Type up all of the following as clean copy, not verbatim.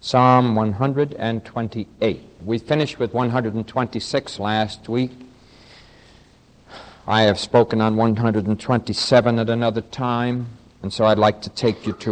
Psalm 128. We finished with 126 last week. I have spoken on 127 at another time, and so I'd like to take you to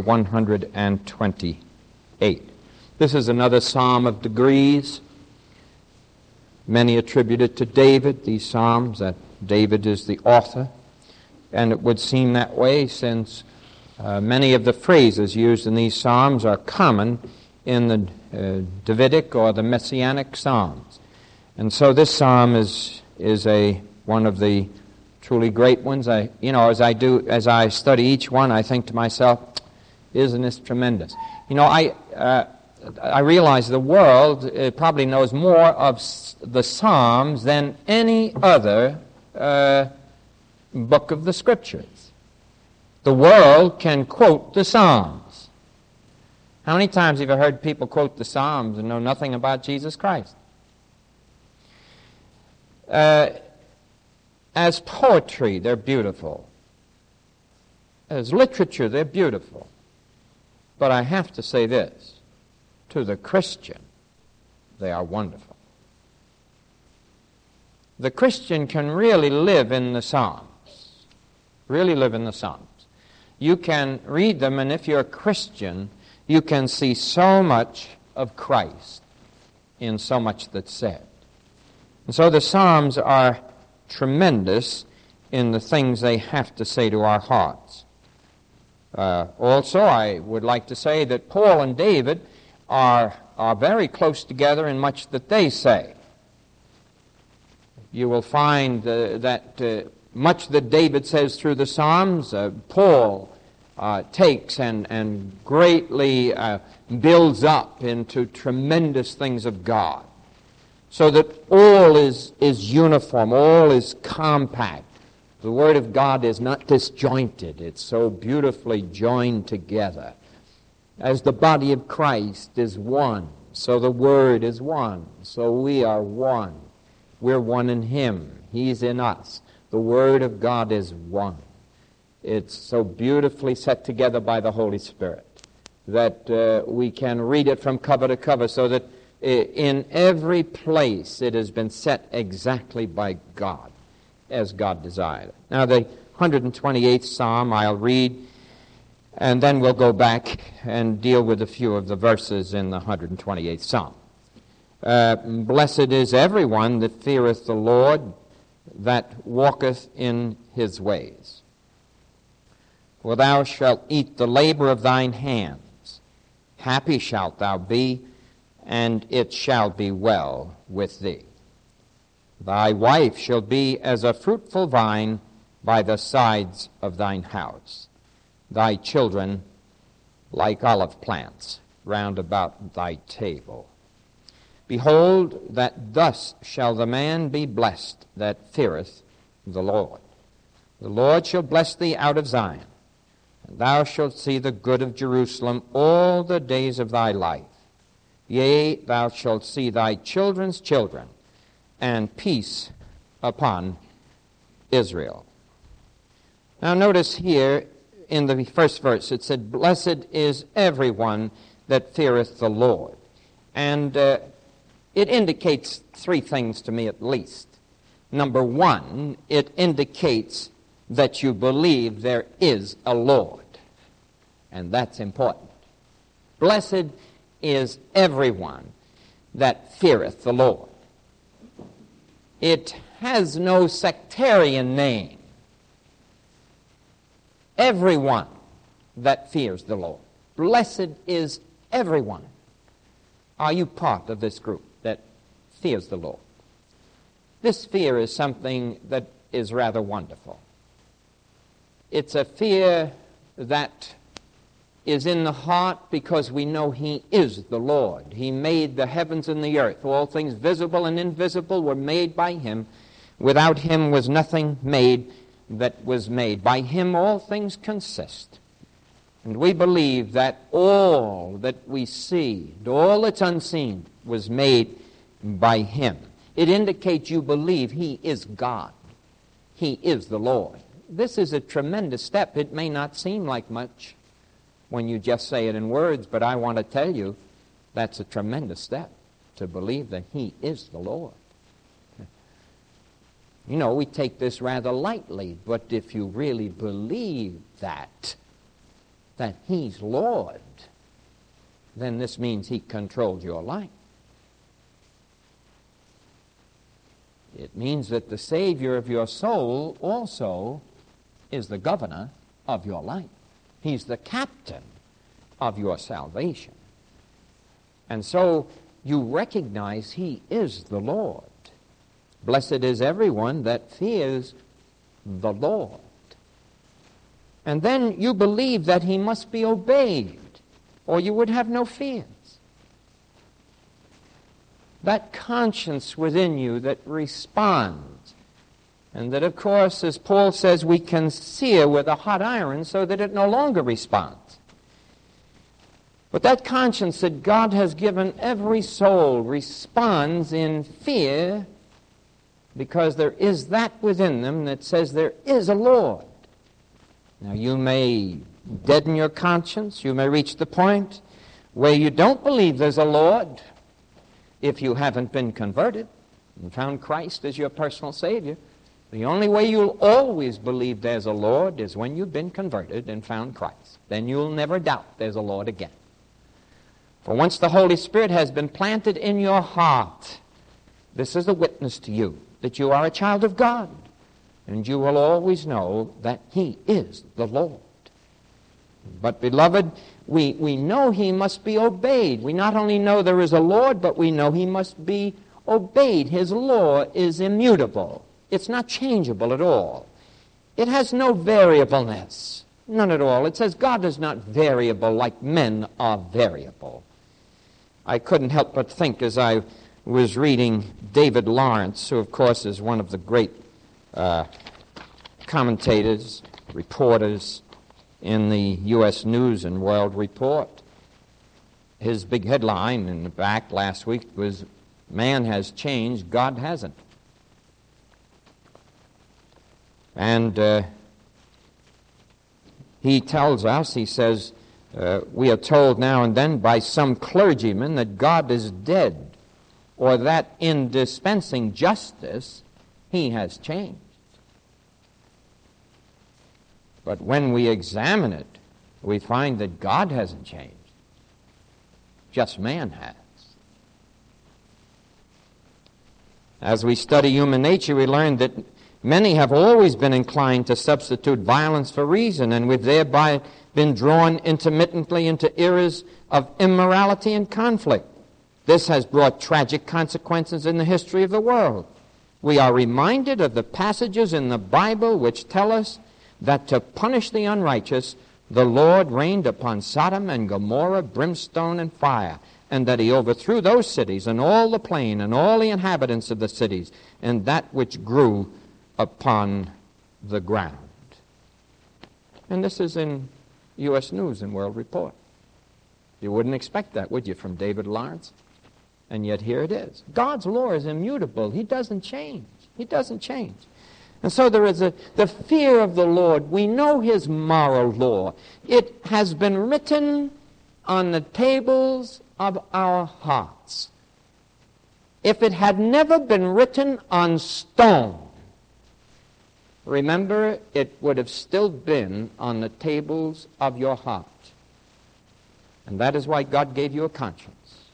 128. This is another psalm of degrees. Many attribute it to David, these psalms, that David is the author. And it would seem that way since many of the phrases used in these psalms are common in the Davidic or the Messianic psalms. And so this psalm is one of the truly great ones. As I study each one, I think to myself, isn't this tremendous? I realize the world probably knows more of the Psalms than any other book of the Scriptures. The world can quote the Psalms. How many times have you heard people quote the Psalms and know nothing about Jesus Christ? As poetry, they're beautiful. As literature, they're beautiful. But I have to say this, to the Christian, they are wonderful. The Christian can really live in the Psalms. Really live in the Psalms. You can read them, and if you're a Christian, you can see so much of Christ in so much that's said. And so the Psalms are tremendous in the things they have to say to our hearts. Also, I would like to say that Paul and David are very close together in much that they say. You will find that much that David says through the Psalms, Paul takes and greatly builds up into tremendous things of God, so that all is uniform, all is compact. The Word of God is not disjointed. It's so beautifully joined together. As the body of Christ is one, so the Word is one, so we are one. We're one in Him. He's in us. The Word of God is one. It's so beautifully set together by the Holy Spirit that we can read it from cover to cover, so that in every place it has been set exactly by God, as God desired it. Now, the 128th Psalm I'll read, and then we'll go back and deal with a few of the verses in the 128th Psalm. Blessed is everyone that feareth the Lord, that walketh in His ways. For thou shalt eat the labor of thine hands. Happy shalt thou be, and it shall be well with thee. Thy wife shall be as a fruitful vine by the sides of thine house. Thy children like olive plants round about thy table. Behold, that thus shall the man be blessed that feareth the Lord. The Lord shall bless thee out of Zion, and thou shalt see the good of Jerusalem all the days of thy life. Yea, thou shalt see thy children's children, and peace upon Israel. Now notice here in the first verse it said, Blessed is everyone that feareth the Lord. And it indicates three things to me at least. Number one, it indicates that you believe there is a Lord. And that's important. Blessed is everyone that feareth the Lord. It has no sectarian name. Everyone that fears the Lord. Blessed is everyone. Are you part of this group that fears the Lord? This fear is something that is rather wonderful. It's a fear that is in the heart because we know He is the Lord. He made the heavens and the earth. All things visible and invisible were made by Him. Without Him was nothing made that was made. By Him all things consist. And we believe that all that we see, all that's unseen, was made by Him. It indicates you believe He is God. He is the Lord. This is a tremendous step. It may not seem like much when you just say it in words, but I want to tell you That's a tremendous step, to believe that He is the Lord. You know, we take this rather lightly, but if you really believe that He's Lord, then this means He controls your life. It means that the Savior of your soul also is the governor of your life. He's the captain of your salvation. And so you recognize He is the Lord. Blessed is everyone that fears the Lord. And then you believe that He must be obeyed, or you would have no fears. That conscience within you that responds, and that, of course, as Paul says, we can sear with a hot iron so that it no longer responds. But that conscience that God has given every soul responds in fear, because there is that within them that says there is a Lord. Now, you may deaden your conscience. You may reach the point where you don't believe there's a Lord if you haven't been converted and found Christ as your personal Savior. The only way you'll always believe there's a Lord is when you've been converted and found Christ. Then you'll never doubt there's a Lord again. For once the Holy Spirit has been planted in your heart, this is a witness to you that you are a child of God, and you will always know that He is the Lord. But, beloved, we know He must be obeyed. We not only know there is a Lord, but we know He must be obeyed. His law is immutable. It's not changeable at all. It has no variableness. None at all. It says God is not variable like men are variable. I couldn't help but think as I was reading David Lawrence, who of course is one of the great commentators, reporters in the U.S. News and World Report. His big headline in the back last week was, "Man has changed, God hasn't." And he tells us, he says, we are told now and then by some clergymen that God is dead, or that in dispensing justice He has changed. But when we examine it, we find that God hasn't changed. Just man has. As we study human nature, we learn that many have always been inclined to substitute violence for reason, and we've thereby been drawn intermittently into eras of immorality and conflict. This has brought tragic consequences in the history of the world. We are reminded of the passages in the Bible which tell us that to punish the unrighteous, the Lord rained upon Sodom and Gomorrah brimstone and fire, and that He overthrew those cities and all the plain and all the inhabitants of the cities and that which grew upon the ground. And this is in U.S. News and World Report. You wouldn't expect that, would you, from David Lawrence? And yet here it is. God's law is immutable. He doesn't change. He doesn't change. And so there is the fear of the Lord. We know His moral law. It has been written on the tables of our hearts. If it had never been written on stone, remember, it would have still been on the tables of your heart. And that is why God gave you a conscience.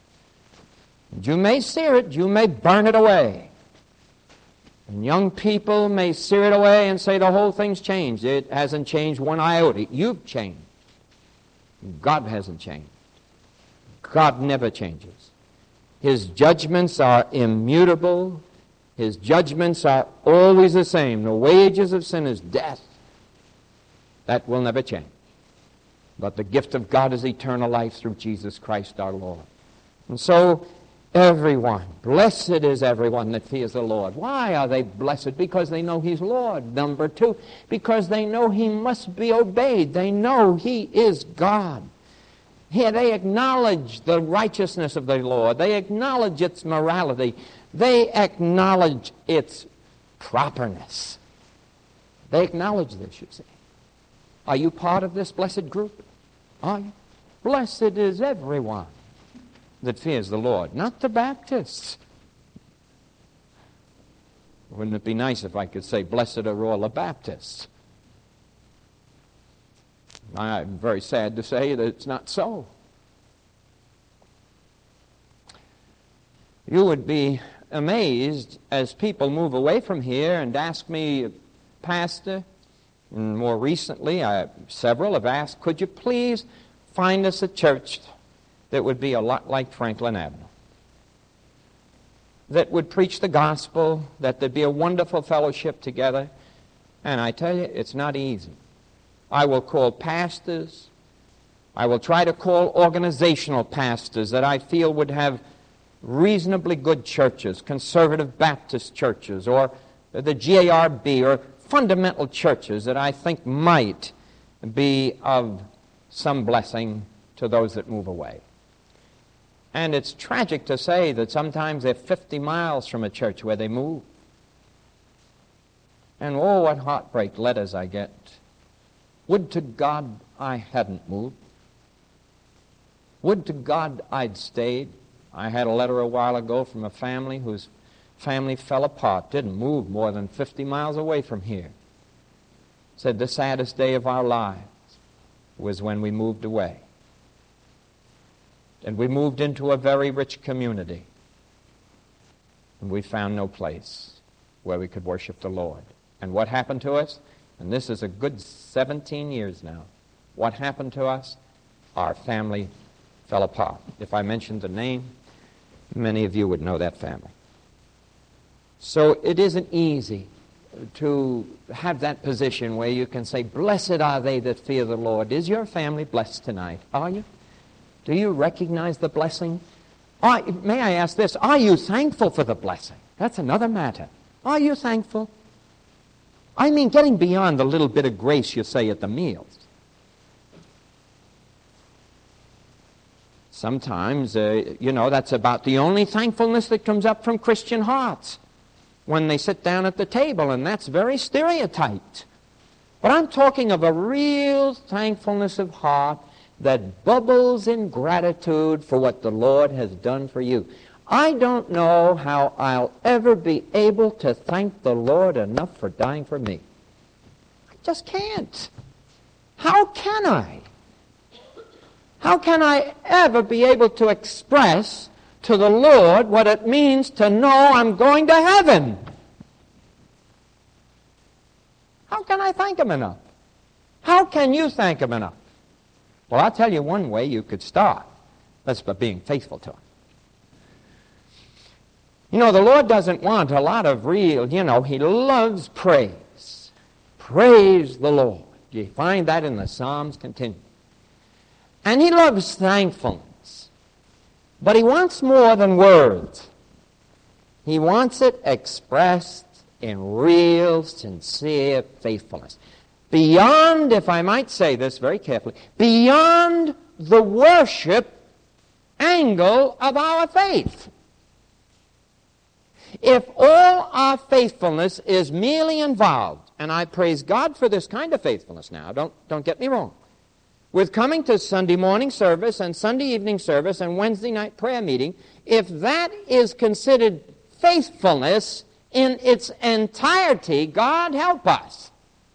And you may sear it, you may burn it away. And young people may sear it away and say the whole thing's changed. It hasn't changed one iota. You've changed. God hasn't changed. God never changes. His judgments are immutable. His judgments are always the same. The wages of sin is death. That will never change. But the gift of God is eternal life through Jesus Christ our Lord. And so, everyone, blessed is everyone that fears the Lord. Why are they blessed? Because they know He's Lord. Number two, because they know He must be obeyed. They know He is God. Here they acknowledge the righteousness of the law. They acknowledge its morality. They acknowledge its properness. They acknowledge this, you see. Are you part of this blessed group? Are you? Blessed is everyone that fears the Lord, not the Baptists. Wouldn't it be nice if I could say, blessed are all the Baptists? I'm very sad to say that it's not so. You would be amazed as people move away from here and ask me, Pastor, and more recently, several have asked, could you please find us a church that would be a lot like Franklin Avenue, that would preach the gospel, that there'd be a wonderful fellowship together? And I tell you, it's not easy. I will call pastors. I will try to call organizational pastors that I feel would have reasonably good churches, conservative Baptist churches, or the GARB, or fundamental churches that I think might be of some blessing to those that move away. And it's tragic to say that sometimes they're 50 miles from a church where they move. And oh, what heartbreak letters I get. Would to God I hadn't moved. Would to God I'd stayed. I had a letter a while ago from a family whose family fell apart, didn't move more than 50 miles away from here. Said the saddest day of our lives was when we moved away. And we moved into a very rich community. And we found no place where we could worship the Lord. And what happened to us? And this is a good 17 years now. What happened to us? Our family fell apart. If I mentioned the name, many of you would know that family. So it isn't easy to have that position where you can say, blessed are they that fear the Lord. Is your family blessed tonight? Are you? Do you recognize the blessing? May I ask this? Are you thankful for the blessing? That's another matter. Are you thankful? I mean, getting beyond the little bit of grace you say at the meals. Sometimes, that's about the only thankfulness that comes up from Christian hearts when they sit down at the table, and that's very stereotyped. But I'm talking of a real thankfulness of heart that bubbles in gratitude for what the Lord has done for you. I don't know how I'll ever be able to thank the Lord enough for dying for me. I just can't. How can I? How can I ever be able to express to the Lord what it means to know I'm going to heaven? How can I thank Him enough? How can you thank Him enough? Well, I'll tell you one way you could start. That's by being faithful to Him. The Lord doesn't want a lot of real, He loves praise. Praise the Lord. You find that in the Psalms continually. And He loves thankfulness. But He wants more than words. He wants it expressed in real, sincere faithfulness. Beyond, if I might say this very carefully, beyond the worship angle of our faith. If all our faithfulness is merely involved, and I praise God for this kind of faithfulness now, don't get me wrong, with coming to Sunday morning service and Sunday evening service and Wednesday night prayer meeting, if that is considered faithfulness in its entirety, God help us.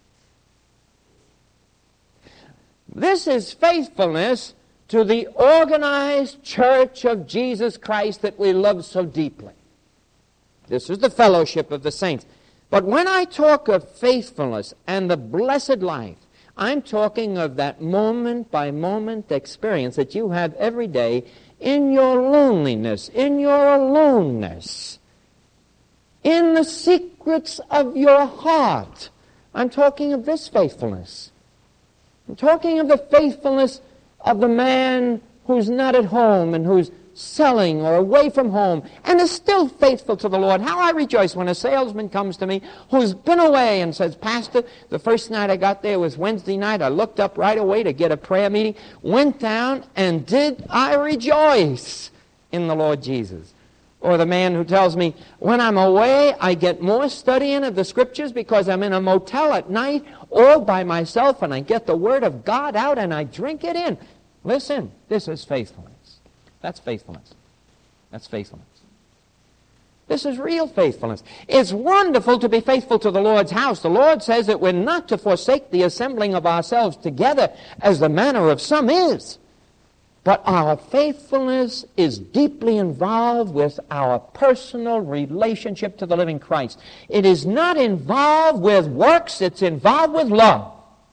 This is faithfulness to the organized church of Jesus Christ that we love so deeply. This is the fellowship of the saints. But when I talk of faithfulness and the blessed life, I'm talking of that moment-by-moment experience that you have every day in your loneliness, in your aloneness, in the secrets of your heart. I'm talking of this faithfulness. I'm talking of the faithfulness of the man who's not at home and who's selling or away from home and is still faithful to the Lord. How I rejoice when a salesman comes to me who's been away and says, Pastor, the first night I got there was Wednesday night. I looked up right away to get a prayer meeting, went down, and did I rejoice in the Lord Jesus. Or the man who tells me, when I'm away, I get more studying of the Scriptures because I'm in a motel at night all by myself and I get the Word of God out and I drink it in. Listen, this is faithfulness. That's faithfulness. That's faithfulness. This is real faithfulness. It's wonderful to be faithful to the Lord's house. The Lord says that we're not to forsake the assembling of ourselves together as the manner of some is. But our faithfulness is deeply involved with our personal relationship to the living Christ. It is not involved with works, it's involved with love.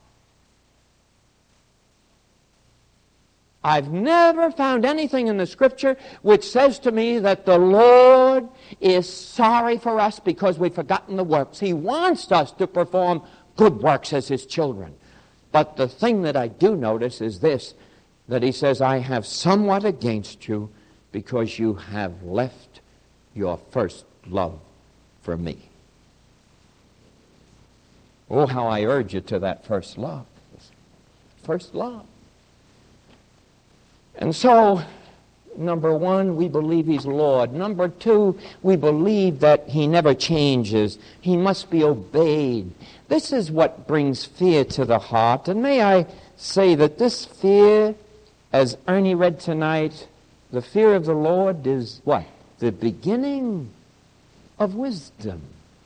I've never found anything in the Scripture which says to me that the Lord is sorry for us because we've forgotten the works. He wants us to perform good works as His children. But the thing that I do notice is this, that He says, I have somewhat against you because you have left your first love for me. Oh, how I urge you to that first love. First love. And so, number one, we believe He's Lord. Number two, we believe that He never changes. He must be obeyed. This is what brings fear to the heart. And may I say that this fear, as Ernie read tonight, the fear of the Lord is what? The beginning of wisdom.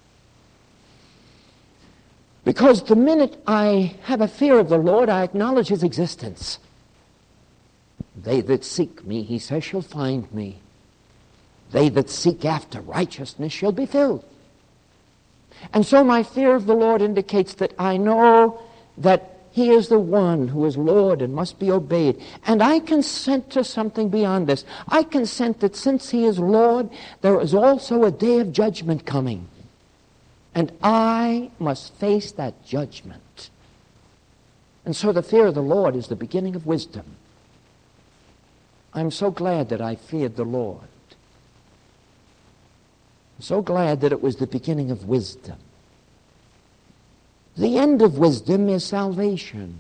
Because the minute I have a fear of the Lord, I acknowledge His existence. They that seek me, He says, shall find me. They that seek after righteousness shall be filled. And so my fear of the Lord indicates that I know that He is the one who is Lord and must be obeyed. And I consent to something beyond this. I consent that since He is Lord, there is also a day of judgment coming. And I must face that judgment. And so the fear of the Lord is the beginning of wisdom. I'm so glad that I feared the Lord. I'm so glad that it was the beginning of wisdom. The end of wisdom is salvation.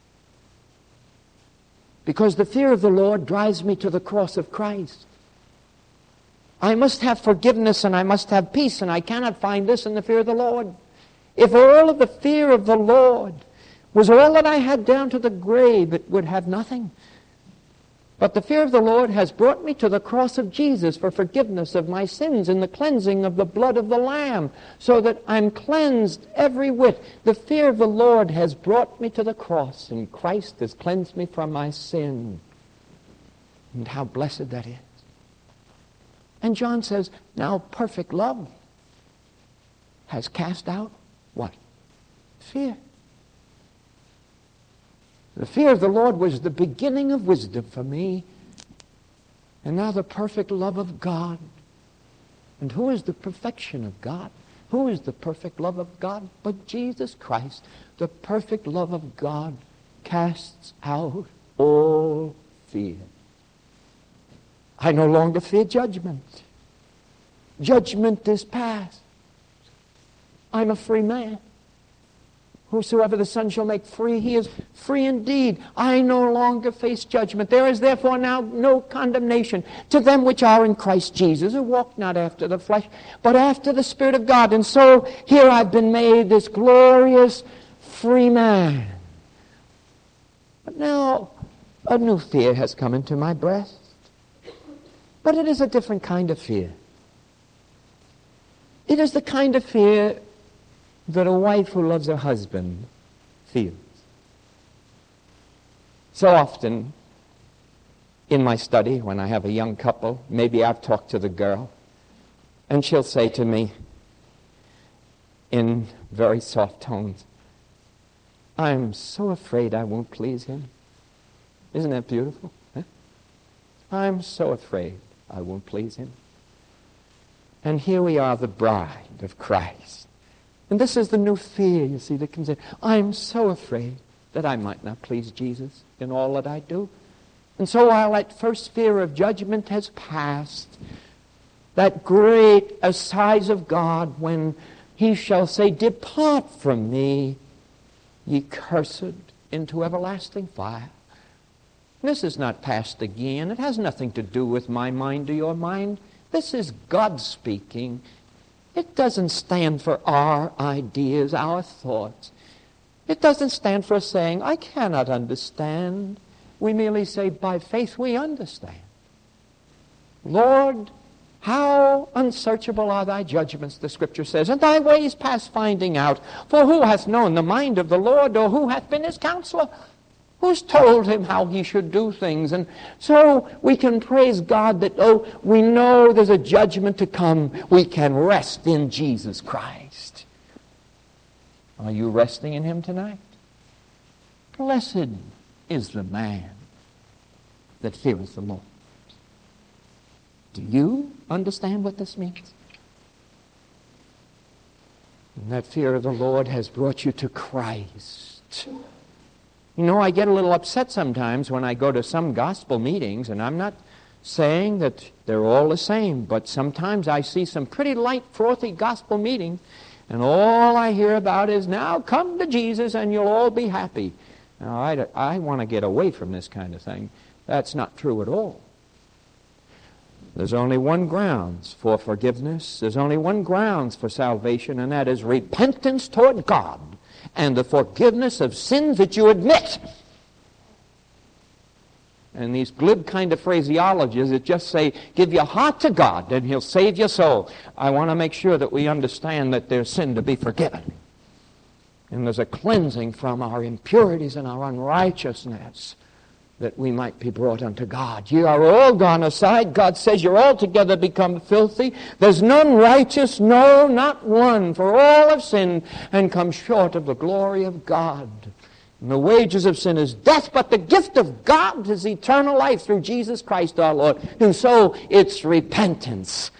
Because the fear of the Lord drives me to the cross of Christ. I must have forgiveness and I must have peace, and I cannot find this in the fear of the Lord. If all of the fear of the Lord was all that I had down to the grave, it would have nothing. But the fear of the Lord has brought me to the cross of Jesus for forgiveness of my sins and the cleansing of the blood of the Lamb, so that I'm cleansed every whit. The fear of the Lord has brought me to the cross, and Christ has cleansed me from my sin. And how blessed that is. And John says, now perfect love has cast out what? Fear. The fear of the Lord was the beginning of wisdom for me. And now the perfect love of God. And who is the perfection of God? Who is the perfect love of God? But Jesus Christ. The perfect love of God casts out all fear. I no longer fear judgment. Judgment is past. I'm a free man. Whosoever the Son shall make free, he is free indeed. I no longer face judgment. There is therefore now no condemnation to them which are in Christ Jesus, who walk not after the flesh, but after the Spirit of God. And so here I've been made this glorious free man. But now a new fear has come into my breast. But it is a different kind of fear. It is the kind of fear that a wife who loves her husband feels. So often in my study, when I have a young couple, maybe I've talked to the girl, and she'll say to me in very soft tones, I'm so afraid I won't please him. Isn't that beautiful? Huh? I'm so afraid I won't please him. And here we are, the bride of Christ. And this is the new fear, you see, that comes in. I'm so afraid that I might not please Jesus in all that I do. And so while that first fear of judgment has passed, that great assize of God when he shall say, depart from me, ye cursed, into everlasting fire. This is not past again. It has nothing to do with my mind or your mind. This is God speaking. It doesn't stand for our ideas, our thoughts. It doesn't stand for saying, I cannot understand. We merely say, by faith we understand. Lord, how unsearchable are thy judgments, the Scripture says, and thy ways past finding out. For who hath known the mind of the Lord, or who hath been his counselor? Who's told him how he should do things? And so we can praise God that, we know there's a judgment to come. We can rest in Jesus Christ. Are you resting in him tonight? Blessed is the man that feareth the Lord. Do you understand what this means? And that fear of the Lord has brought you to Christ. You know, I get a little upset sometimes when I go to some gospel meetings, and I'm not saying that they're all the same, but sometimes I see some pretty light, frothy gospel meetings, and all I hear about is, now come to Jesus and you'll all be happy. Now, I want to get away from this kind of thing. That's not true at all. There's only one grounds for forgiveness. There's only one grounds for salvation, and that is repentance toward God and the forgiveness of sins that you admit. And these glib kind of phraseologies that just say, give your heart to God and he'll save your soul. I want to make sure that we understand that there's sin to be forgiven. And there's a cleansing from our impurities and our unrighteousness, that we might be brought unto God. You are all gone aside. God says you're altogether become filthy. There's none righteous, no, not one. For all have sinned and come short of the glory of God. And the wages of sin is death, but the gift of God is eternal life through Jesus Christ our Lord. And so it's repentance.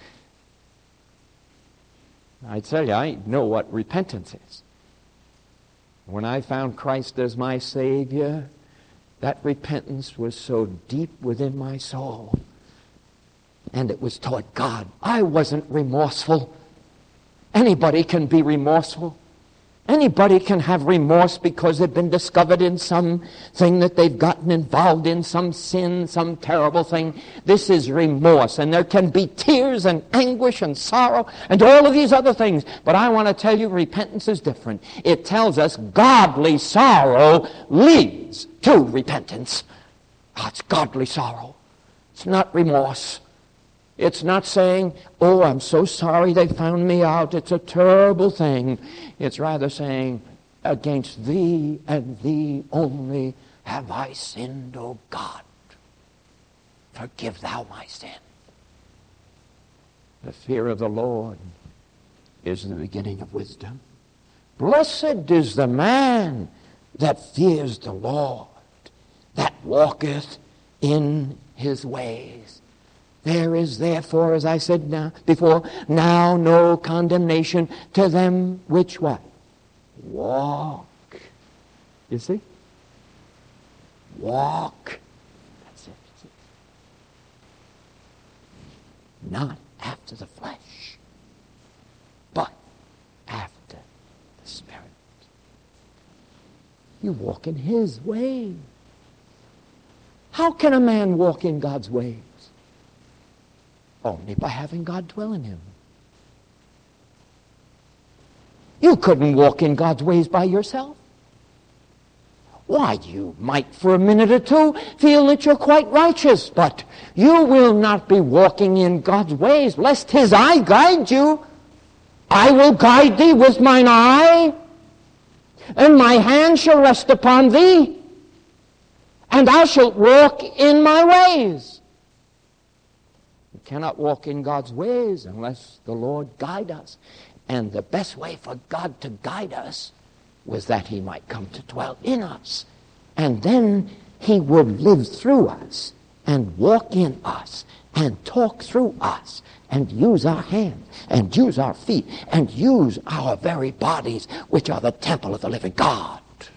I tell you, I know what repentance is. When I found Christ as my Savior, that repentance was so deep within my soul. And it was toward God. I wasn't remorseful. Anybody can be remorseful. Anybody can have remorse because they've been discovered in something that they've gotten involved in, some sin, some terrible thing. This is remorse. And there can be tears and anguish and sorrow and all of these other things. But I want to tell you, repentance is different. It tells us godly sorrow leads to repentance. It's godly sorrow. It's not remorse. It's not saying, oh, I'm so sorry they found me out. It's a terrible thing. It's rather saying, against thee and thee only have I sinned, O God. Forgive thou my sin. The fear of the Lord is the beginning of wisdom. Blessed is the man that fears the Lord, that walketh in his ways. There is therefore, as I said before, now no condemnation to them which what? Walk. You see? Walk. That's it. Not after the flesh, but after the Spirit. You walk in his ways. How can a man walk in God's ways? Only by having God dwell in him. You couldn't walk in God's ways by yourself. Why, you might for a minute or two feel that you're quite righteous, but you will not be walking in God's ways lest his eye guide you. I will guide thee with mine eye, and my hand shall rest upon thee, and thou shalt walk in my ways. Cannot walk in God's ways unless the Lord guide us. And the best way for God to guide us was that he might come to dwell in us. And then he would live through us and walk in us and talk through us and use our hands and use our feet and use our very bodies, which are the temple of the living God.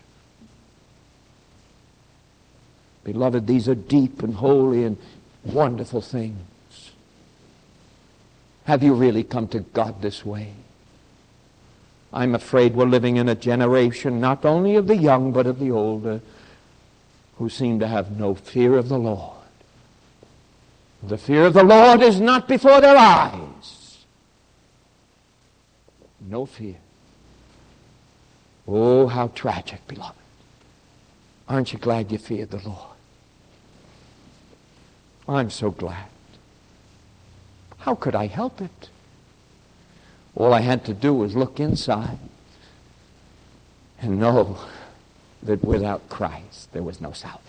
Beloved, these are deep and holy and wonderful things. Have you really come to God this way? I'm afraid we're living in a generation not only of the young but of the older who seem to have no fear of the Lord. The fear of the Lord is not before their eyes. No fear. Oh, how tragic, beloved. Aren't you glad you feared the Lord? I'm so glad. How could I help it? All I had to do was look inside and know that without Christ there was no salvation.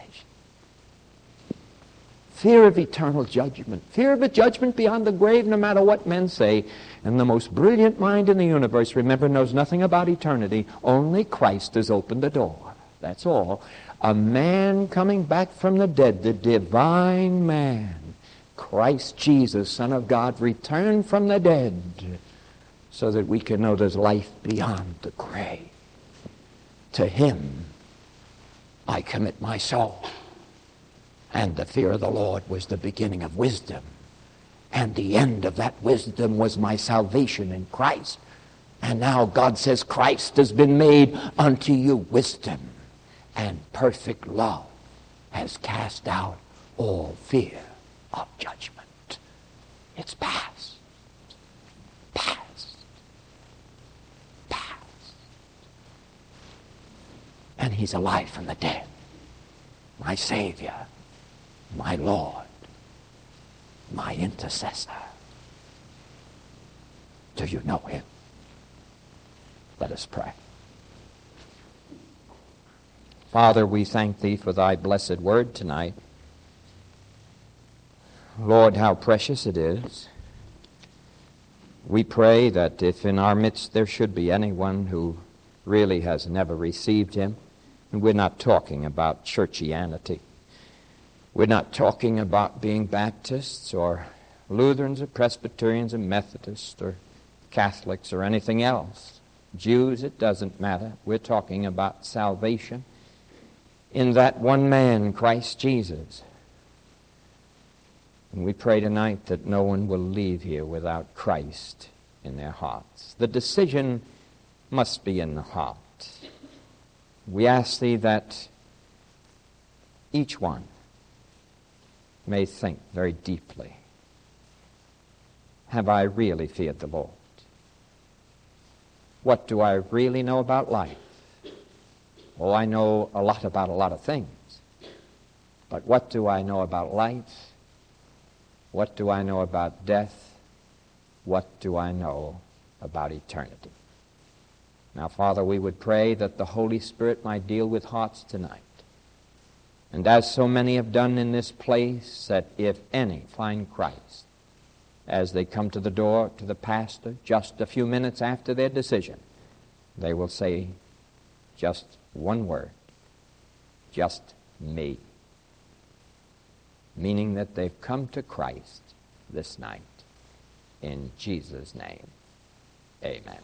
Fear of eternal judgment. Fear of a judgment beyond the grave, no matter what men say. And the most brilliant mind in the universe, remember, knows nothing about eternity. Only Christ has opened the door. That's all. A man coming back from the dead, the divine man, Christ Jesus, Son of God, returned from the dead so that we can know there's life beyond the grave. To him I commit my soul. And the fear of the Lord was the beginning of wisdom. And the end of that wisdom was my salvation in Christ. And now God says, Christ has been made unto you wisdom. And perfect love has cast out all fear of judgment. It's past. Past. Past. And he's alive from the dead. My Savior. My Lord, my intercessor. Do you know him? Let us pray. Father, we thank thee for thy blessed word tonight. Lord, how precious it is. We pray that if in our midst there should be anyone who really has never received him, and we're not talking about churchianity, we're not talking about being Baptists or Lutherans or Presbyterians or Methodists or Catholics or anything else. Jews, it doesn't matter. We're talking about salvation in that one man, Christ Jesus. And we pray tonight that no one will leave here without Christ in their hearts. The decision must be in the heart. We ask thee that each one may think very deeply, have I really feared the Lord? What do I really know about life? Oh, I know a lot about a lot of things. But what do I know about life? What do I know about death? What do I know about eternity? Now, Father, we would pray that the Holy Spirit might deal with hearts tonight. And as so many have done in this place, that if any find Christ as they come to the door to the pastor just a few minutes after their decision, they will say just one word, just me. Meaning that they've come to Christ this night. In Jesus' name, amen.